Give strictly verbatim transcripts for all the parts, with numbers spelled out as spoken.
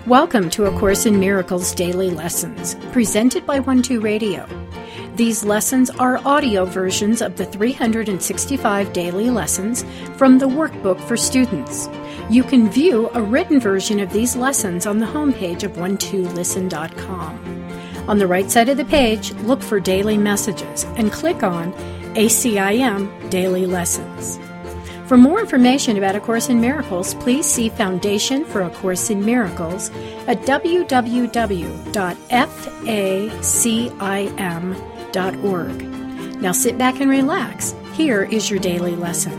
Welcome to A Course in Miracles Daily Lessons, presented by One Two Radio. These lessons are audio versions of the three hundred sixty-five daily lessons from the workbook for students. You can view a written version of these lessons on the homepage of one two listen dot com. On the right side of the page, look for Daily Messages and click on A C I M Daily Lessons. For more information about A Course in Miracles, please see Foundation for A Course in Miracles at w w w dot facim dot org. Now sit back and relax. Here is your daily lesson.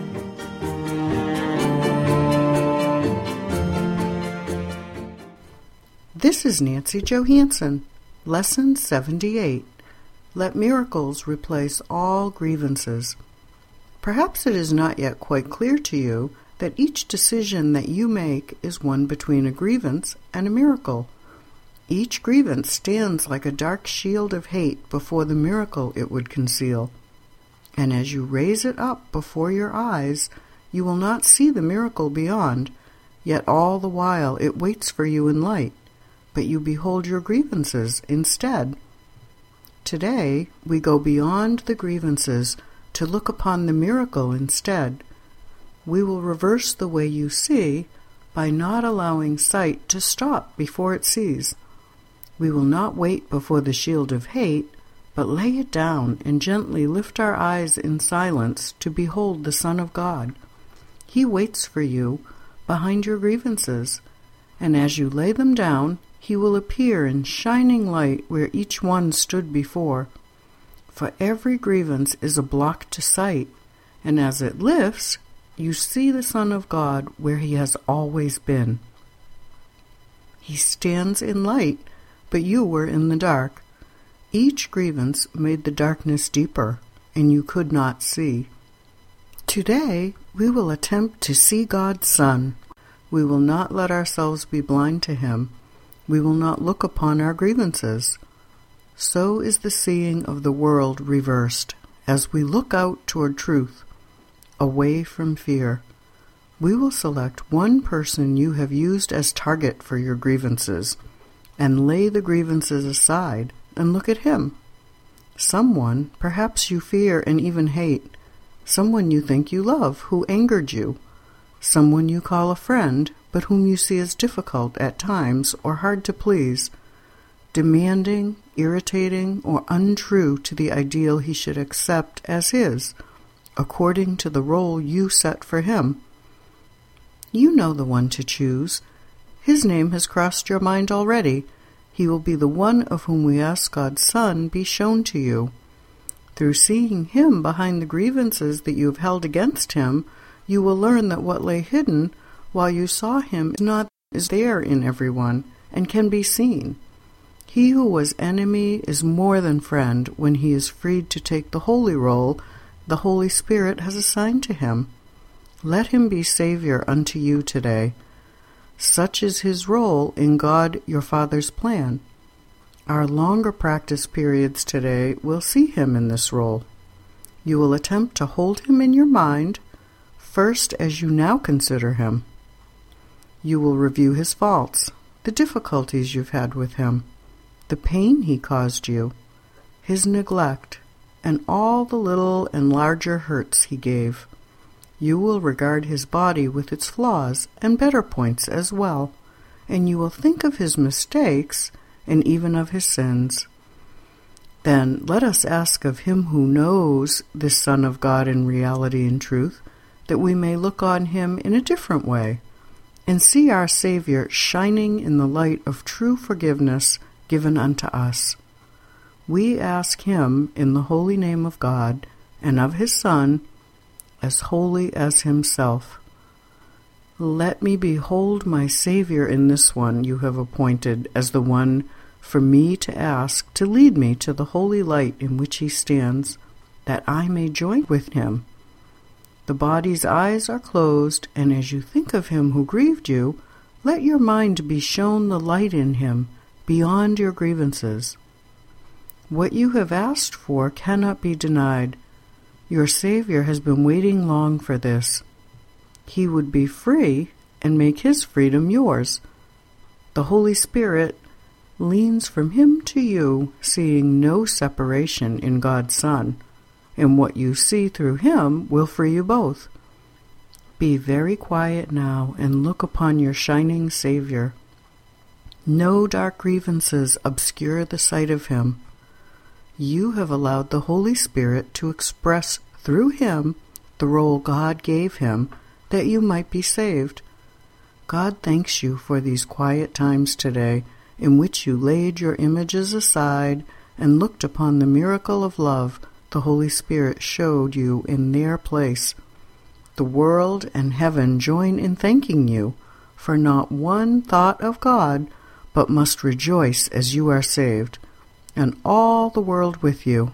This is Nancy Johansson, Lesson seventy-eight. Let miracles replace all grievances. Perhaps it is not yet quite clear to you that each decision that you make is one between a grievance and a miracle. Each grievance stands like a dark shield of hate before the miracle it would conceal. And as you raise it up before your eyes, you will not see the miracle beyond, yet all the while it waits for you in light, but you behold your grievances instead. Today, we go beyond the grievances to look upon the miracle instead. We will reverse the way you see by not allowing sight to stop before it sees. We will not wait before the shield of hate, but lay it down and gently lift our eyes in silence to behold the Son of God. He waits for you behind your grievances, and as you lay them down, he will appear in shining light where each one stood before. For every grievance is a block to sight, and as it lifts, you see the Son of God where he has always been. He stands in light, but you were in the dark. Each grievance made the darkness deeper, and you could not see. Today, we will attempt to see God's Son. We will not let ourselves be blind to him. We will not look upon our grievances. So is the seeing of the world reversed as we look out toward truth, away from fear. We will select one person you have used as target for your grievances and lay the grievances aside and look at him. Someone, perhaps you fear and even hate, someone you think you love who angered you, someone you call a friend but whom you see as difficult at times or hard to please, demanding, irritating, or untrue to the ideal he should accept as his, according to the role you set for him. You know the one to choose. His name has crossed your mind already. He will be the one of whom we ask God's Son be shown to you. Through seeing him behind the grievances that you have held against him, you will learn that what lay hidden while you saw him is not is there in everyone and can be seen. He who was enemy is more than friend when he is freed to take the holy role the Holy Spirit has assigned to him. Let him be Savior unto you today. Such is his role in God your Father's plan. Our longer practice periods today will see him in this role. You will attempt to hold him in your mind, first as you now consider him. You will review his faults, the difficulties you've had with him, the pain he caused you, his neglect, and all the little and larger hurts he gave. You will regard his body with its flaws and better points as well, and you will think of his mistakes and even of his sins. Then let us ask of him who knows this Son of God in reality and truth, that we may look on him in a different way, and see our Savior shining in the light of true forgiveness given unto us. We ask him in the holy name of God and of his Son, as holy as himself. Let me behold my Savior in this one you have appointed as the one for me to ask to lead me to the holy light in which he stands, that I may join with him. The body's eyes are closed, and as you think of him who grieved you, let your mind be shown the light in him beyond your grievances. What you have asked for cannot be denied. Your Savior has been waiting long for this. He would be free and make his freedom yours. The Holy Spirit leans from him to you, seeing no separation in God's Son, and what you see through him will free you both. Be very quiet now and look upon your shining Savior. No dark grievances obscure the sight of him. You have allowed the Holy Spirit to express through him the role God gave him that you might be saved. God thanks you for these quiet times today in which you laid your images aside and looked upon the miracle of love the Holy Spirit showed you in their place. The world and heaven join in thanking you for not one thought of God, but must rejoice as you are saved, and all the world with you.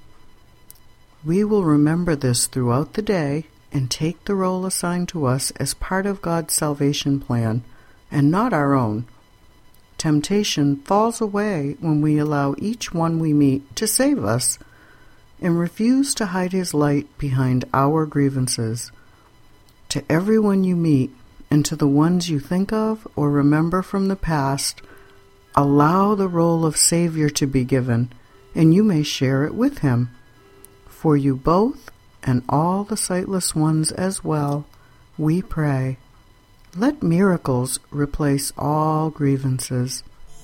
We will remember this throughout the day and take the role assigned to us as part of God's salvation plan, and not our own. Temptation falls away when we allow each one we meet to save us, and refuse to hide his light behind our grievances. To everyone you meet, and to the ones you think of or remember from the past, allow the role of Savior to be given, and you may share it with him. For you both, and all the sightless ones as well, we pray. Let miracles replace all grievances.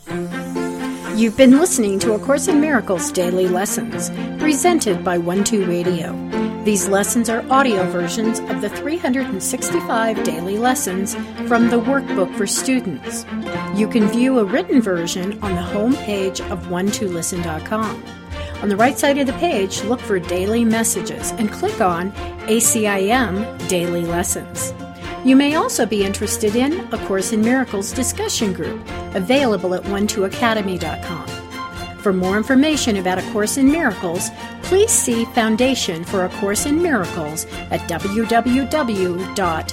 You've been listening to A Course in Miracles Daily Lessons, presented by one two Radio. These lessons are audio versions of the three hundred sixty-five daily lessons from the Workbook for Students. You can view a written version on the home page of one two listen dot com. On the right side of the page, look for Daily Messages and click on A C I M Daily Lessons. You may also be interested in A Course in Miracles discussion group, available at one two academy dot com. For more information about A Course in Miracles, please see Foundation for A Course in Miracles at w w w dot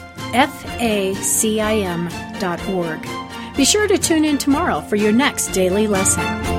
facim dot org. Be sure to tune in tomorrow for your next daily lesson.